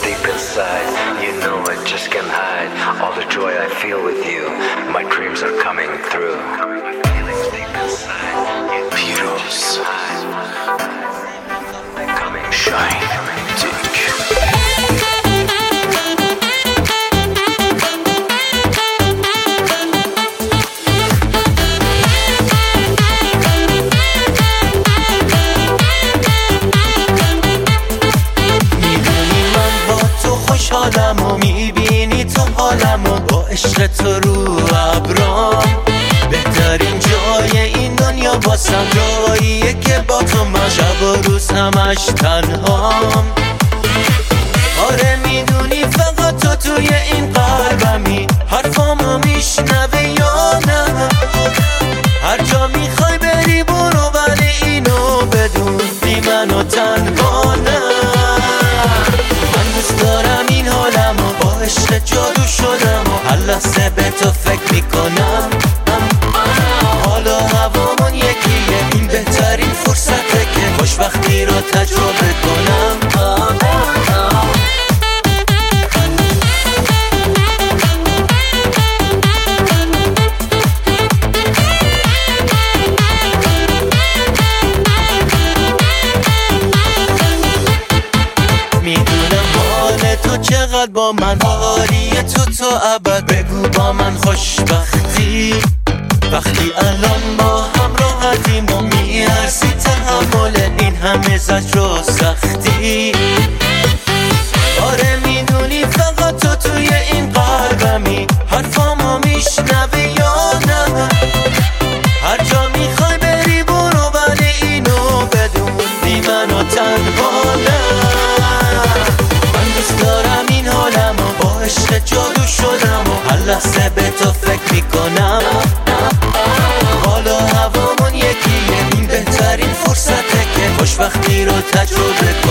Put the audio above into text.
deep inside. You know I just can't hide all the joy I feel with you. My dreams are coming through. My feelings deep inside. Heroes coming, shine, take. حالمو میبینی تو حالمو با عشق تو رو ابرام بهترین جای این دنیا واسم جاییه که با تو من شب و روز همش تنهام آره میدونی فقط تو توی این قلبمی حرفامو میشنوه یا نه هر جا میخوای بری برو ولی اینو بدون بی منو تنها نه من دوست دارم این حالمو با عشق جادو شدم و هر لحظه به تو فکر میکنم حالا هوامون یکیه این بهترین فرصته که خوشبختی رو تجربه کنم چقدر با من حالیه تو ابد بگو با من خوشبختی وقتی الان با هم راحتیم و میارسی تحمل این همه زجر و سختی آره میدونی فقط تو توی این قلبمی حرفامو میشنوی یا نه هر جا میخوای بری برو ولی اینو بدون بی منو تنها نه دارم این حالمو با عشق جادو شدم و هر لحظه به تو فکر میکنم حالا هوامون یکیه این بهترین فرصته که خوشبختی رو تجربه کنم